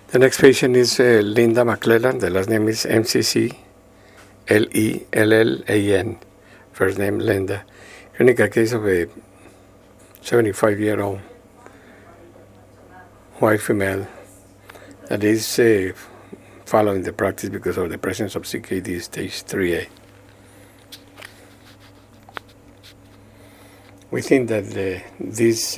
The next patient is Linda McClellan. The last name is McClellan. First name Linda. Clinical case of a 75-year-old white female that is following the practice because of the presence of CKD stage 3A. We think that this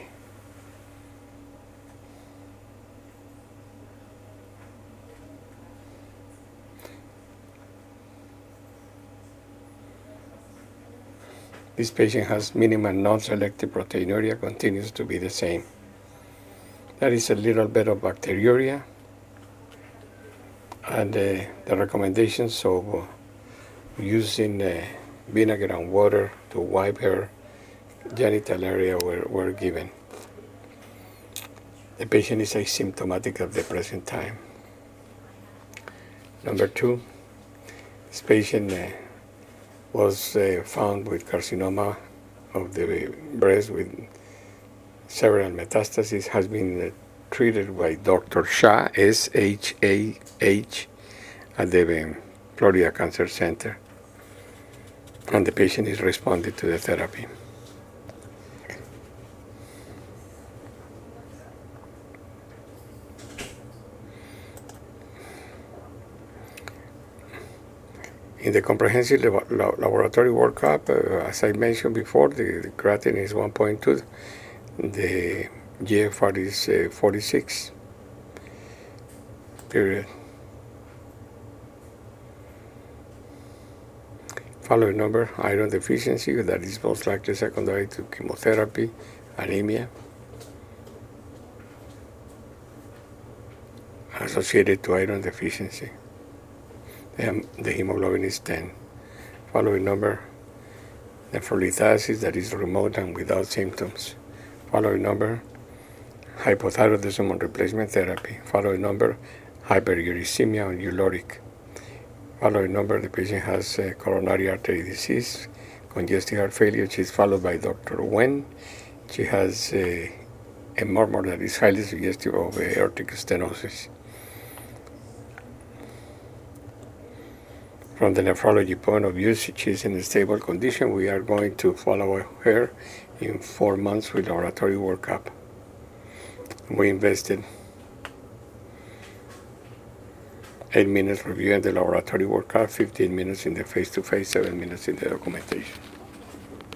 patient has minimal non-selective proteinuria, continues to be the same. There is a little bit of bacteriuria, and the recommendations of using vinegar and water to wipe her genital area were given. The patient is asymptomatic at the present time. Number 2, this patient was found with carcinoma of the breast with several metastases, has been treated by Dr. Shah, S-H-A-H, at the Florida Cancer Center, and the patient is responding to the therapy. In the comprehensive laboratory workup, as I mentioned before, the creatinine is 1.2, the GFR is 46, period. Following number, iron deficiency, that is most likely secondary to chemotherapy, anemia, associated to iron deficiency. The hemoglobin is 10. Following number, nephrolithasis that is remote and without symptoms. Following number, hypothyroidism on replacement therapy. Following number, hyperuricemia on uroloric. Following number, the patient has coronary artery disease, congestive heart failure. She's followed by Dr. Wen. She has a murmur that is highly suggestive of aortic stenosis. From the nephrology point of view, she is in a stable condition. We are going to follow her in 4 months with laboratory workup. We invested 8 minutes reviewing the laboratory workup, 15 minutes in the face-to-face, 7 minutes in the documentation.